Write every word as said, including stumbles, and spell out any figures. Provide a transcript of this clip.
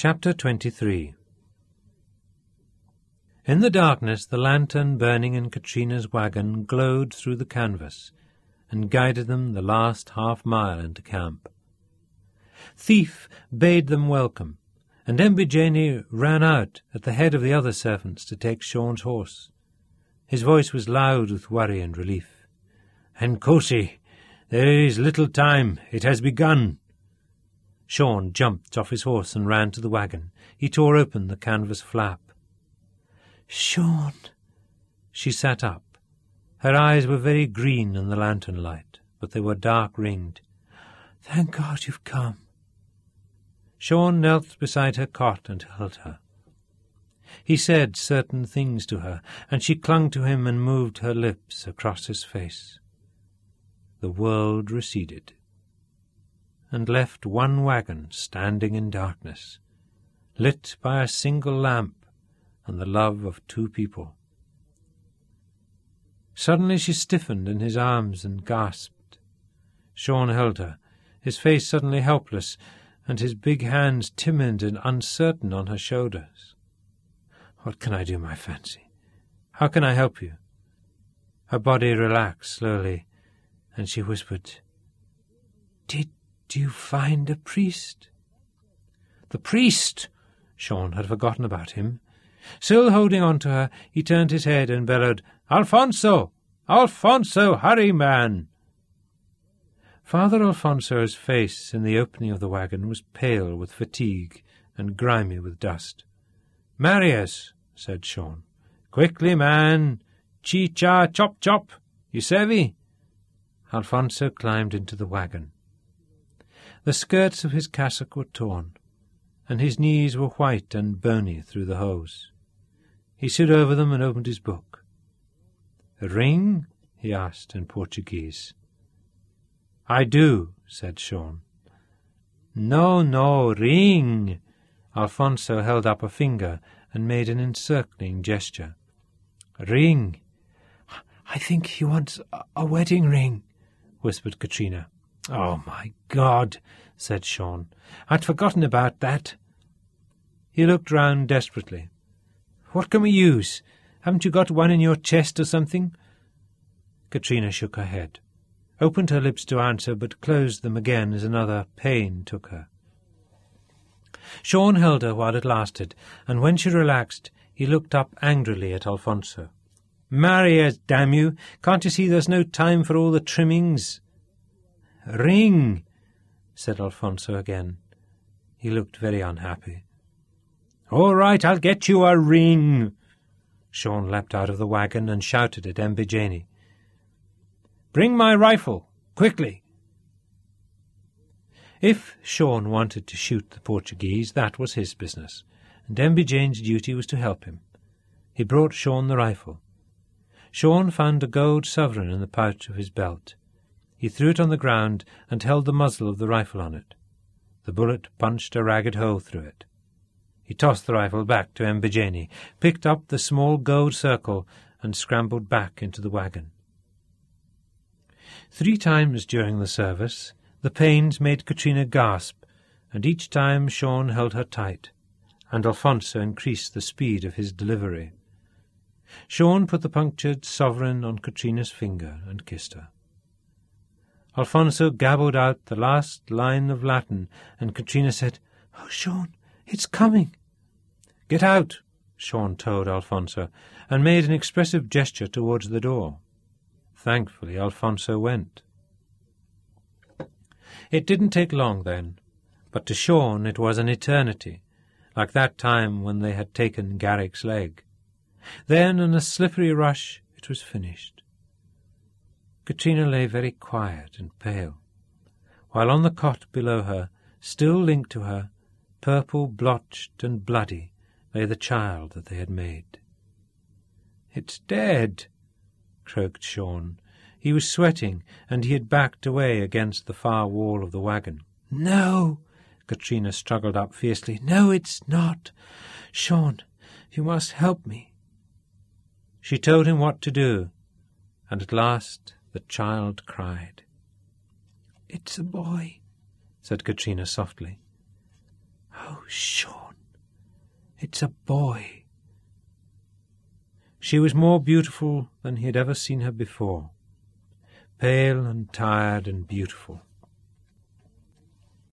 Chapter twenty-three. In the darkness the lantern burning in Katrina's wagon glowed through the canvas and guided them the last half-mile into camp. Thief bade them welcome, and Embijeni ran out at the head of the other servants to take Sean's horse. His voice was loud with worry and relief. "Nkosi, there is little time. It has begun." Sean jumped off his horse and ran to the wagon. He tore open the canvas flap. "Sean!" She sat up. Her eyes were very green in the lantern light, but they were dark-ringed. "Thank God you've come." Sean knelt beside her cot and held her. He said certain things to her, and she clung to him and moved her lips across his face. The world receded, and left one wagon standing in darkness, lit by a single lamp and the love of two people. Suddenly she stiffened in his arms and gasped. Sean held her, his face suddenly helpless, and his big hands timid and uncertain on her shoulders. "What can I do, my fancy? How can I help you?" Her body relaxed slowly, and she whispered, "Did you find a priest?" The priest! Sean had forgotten about him. Still holding on to her, he turned his head and bellowed, "Alfonso! Alfonso, hurry, man!" Father Alfonso's face in the opening of the wagon was pale with fatigue and grimy with dust. "Marius," said Sean. "Quickly, man! Chi-cha, chop-chop! You savvy?" Alfonso climbed into the wagon. The skirts of his cassock were torn, and his knees were white and bony through the hose. He stood over them and opened his book. "A ring?" he asked in Portuguese. "I do," said Sean. "No, no, ring." Alfonso held up a finger and made an encircling gesture. "Ring." "I think he wants a wedding ring," whispered Katrina. "Oh, my God," said Sean. "I'd forgotten about that." He looked round desperately. "What can we use? Haven't you got one in your chest or something?" Katrina shook her head, opened her lips to answer, but closed them again as another pain took her. Sean held her while it lasted, and when she relaxed, he looked up angrily at Alfonso. "Marius, damn you! Can't you see there's no time for all the trimmings?" "Ring," said Alfonso again. He looked very unhappy. "All right, I'll get you a ring." Sean leapt out of the wagon and shouted at Embijeni. "Bring my rifle, quickly." If Sean wanted to shoot the Portuguese, that was his business, and Embijeni's duty was to help him. He brought Sean the rifle. Sean found a gold sovereign in the pouch of his belt. He threw it on the ground and held the muzzle of the rifle on it. The bullet punched a ragged hole through it. He tossed the rifle back to Embijeni, picked up the small gold circle, and scrambled back into the wagon. Three times during the service, the pains made Katrina gasp, and each time Sean held her tight, and Alfonso increased the speed of his delivery. Sean put the punctured sovereign on Katrina's finger and kissed her. Alfonso gabbled out the last line of Latin, and Katrina said, "Oh, Sean, it's coming." "Get out," Sean told Alfonso, and made an expressive gesture towards the door. Thankfully, Alfonso went. It didn't take long then, but to Sean it was an eternity, like that time when they had taken Garrick's leg. Then, in a slippery rush, it was finished. Katrina lay very quiet and pale, while on the cot below her, still linked to her, purple, blotched and bloody, lay the child that they had made. "It's dead," croaked Sean. He was sweating, and he had backed away against the far wall of the wagon. "No," Katrina struggled up fiercely. "No, it's not. Sean, you must help me." She told him what to do, and at last the child cried. "It's a boy," said Katrina softly. "Oh, Sean, It's a boy." She was more beautiful than he had ever seen her before, pale and tired and beautiful.